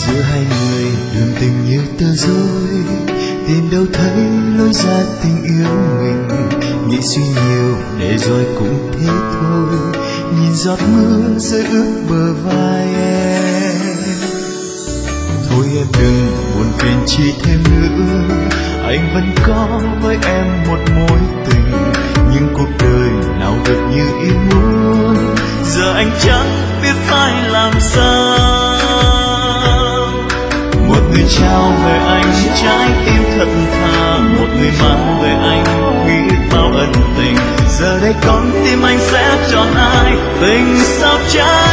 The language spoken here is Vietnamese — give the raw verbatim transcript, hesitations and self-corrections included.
Giữa hai người đường tình như tơ rối, tìm đâu thấy lối ra tình yêu mình. Nghĩ suy nhiều để rồi cũng thế thôi, nhìn giọt mưa rơi ướt bờ vai em. Thôi em đừng buồn phiền chi thêm nữa, anh vẫn có với em một mối tình. Nhưng cuộc đời nào được như ý muốn, giờ anh chẳng biết phải làm sao. Một người trao về anh trái tim thật thà, một người mang về anh biết bao ân tình. Giờ đây con tim anh sẽ chọn ai, tình sao trái